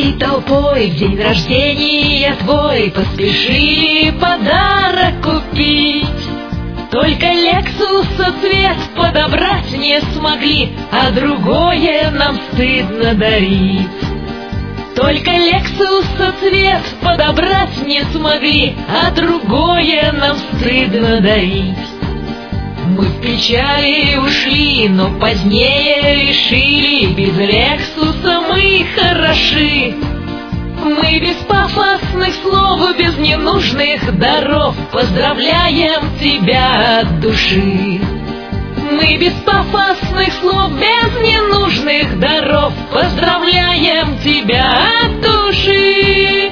Всей толпой в день рождения твой поспешили подарок купить. Только Лексуса цвет подобрать не смогли, а другое нам стыдно дарить. Только Лексуса цвет подобрать не смогли, а другое нам стыдно дарить. Мы в печали ушли, но позднее решили, без Лексуса мы хороши. Мы без пафосных слов, без ненужных даров поздравляем тебя от души. Мы без пафосных слов, без ненужных даров поздравляем тебя от души.